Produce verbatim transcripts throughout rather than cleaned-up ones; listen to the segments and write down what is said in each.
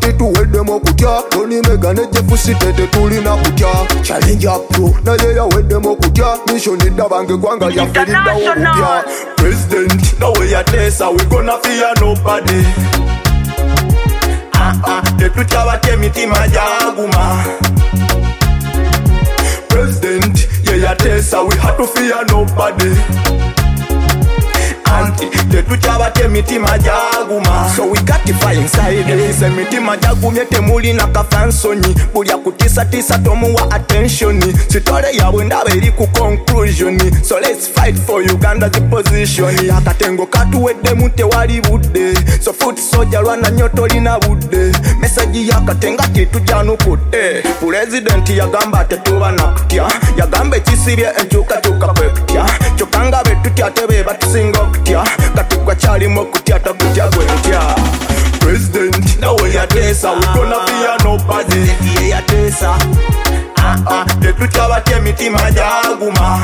kati tuweddemu kutya Tony Mega ne Jeff Sitete tulina kutya Challenge up pro naye yaweddemu kutya Mission iddabange gwanga lyafiriddawo kutya President nawe yateesa we gonna fear nobody Ah ah tetutya batya emitima gyaguma President yeah yateesa we had to fear nobody Anti tetutya batya emitima gyaguma So we got to fight inside it emitima gyagumye temulina kafansonyi buli akutiisatiisa tomuwa attention sitole yabwe ndaba eri ku conclusion So let's fight for Uganda's position akatengo katuweddemu tewali budde So foot soldier lwana nnyo tolina budde Message yakatenga titujjanukudde President yagamba tetuba nakutya yagamba ekisibye enkyukakyuka kwe kutya kyokka nga betutya tebe batusinga okutya kati gwakyalimu okutya takutya gwe ntya President nawe yateesa we gonna fear nobody ye yateesa ah ah tetutya batya emitima gyaguma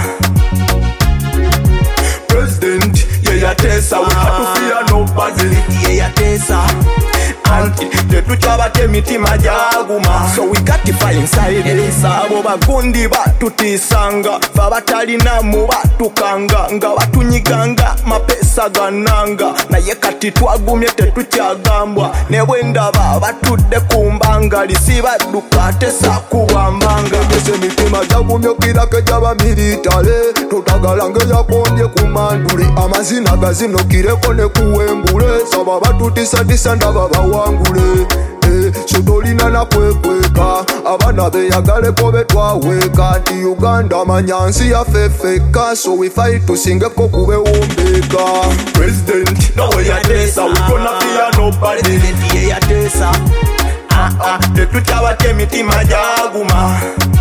President ye yateesa we had to fear nobody ye yateesa Anti tetutya batya emitima gyaguma So we got to fight inside it abo bagundi batutiisanga fe abatalinamu batukanga nga batunyiganga mapesa gananga naye kati twagumye tetukyagambwa ne bwe ndaba batudde ku mbangali si badduka ate saakubwambanga ese emitima gyagumye okirako egy'abamiritale totagala ng'eyakondye ku mandule amazina gazinokireko ne kuwembule saba batutiisatiisa ndaba bawangule So tolina na kwekweka abana beyagaleko betwaweeka nti Uganda manyansi yafefeka So we fight tusingeko kubewombeka President nawe yateesa we gonna fear nobody ye yateesa ah ah tetutya batya emitima gyaguma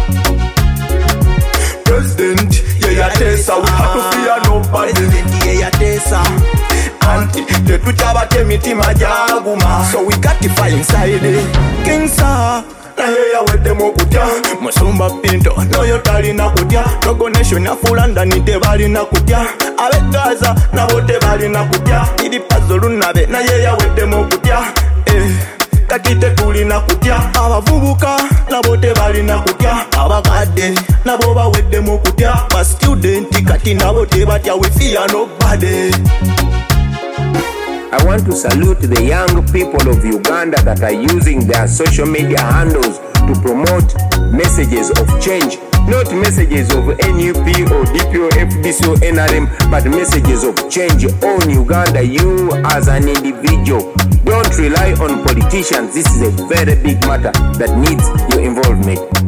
President ye yateesa we had to fear nobody ye yateesa Anti tetutya batya emitima gyaguma So we got to fight inside it King Saha naye yaweddemu okutya Musumba Pinto noyo talina kutya Togo Nation afuula ndani tebalina kutya abe Gaza nabo tebalina kutya Idi Pazzo nabe naye yaweddemu okutya eh. Kati tetulina kutya abavubuka nabo tebalina kutya abakadde nabo baweddemu okutya ba student kati nabo tebatya we fear nobody I want to salute the young people of Uganda that are using their social media handles to promote messages of change. Not messages of N U P or D P O, F D C or N R M, but messages of change on Uganda, you as an individual. Don't rely on politicians. This is a very big matter that needs your involvement.